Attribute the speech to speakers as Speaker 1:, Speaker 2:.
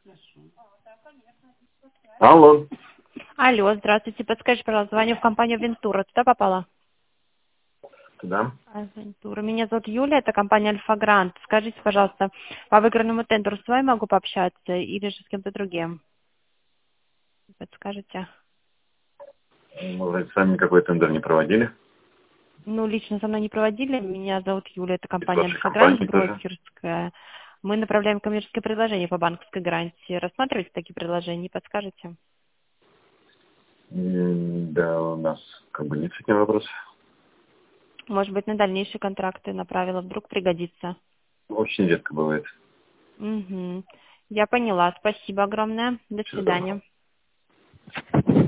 Speaker 1: Алло.
Speaker 2: Алло, здравствуйте. Подскажите, пожалуйста, звоню в компанию Вентура. Туда попала?
Speaker 1: Да.
Speaker 2: Вентура. Меня зовут Юля, это компания Альфа Грант. Скажите, пожалуйста, по выигранному тендеру с вами могу пообщаться или же с кем-то другим? Подскажите.
Speaker 1: Мы вроде с вами никакой тендер не проводили.
Speaker 2: Ну, лично со мной не проводили. Меня зовут Юля, это
Speaker 1: И с
Speaker 2: компания
Speaker 1: вашей
Speaker 2: Альфа Грант,
Speaker 1: компанией тоже.
Speaker 2: брокерская. Мы направляем коммерческие предложения по банковской гарантии. Рассматриваете такие предложения? Не подскажете?
Speaker 1: Да, у нас как бы нет с этим вопросов.
Speaker 2: Может быть, на дальнейшие контракты направила, вдруг пригодится.
Speaker 1: Очень редко бывает.
Speaker 2: Угу. Я поняла. Спасибо огромное. До
Speaker 1: Всего доброго.
Speaker 2: свидания.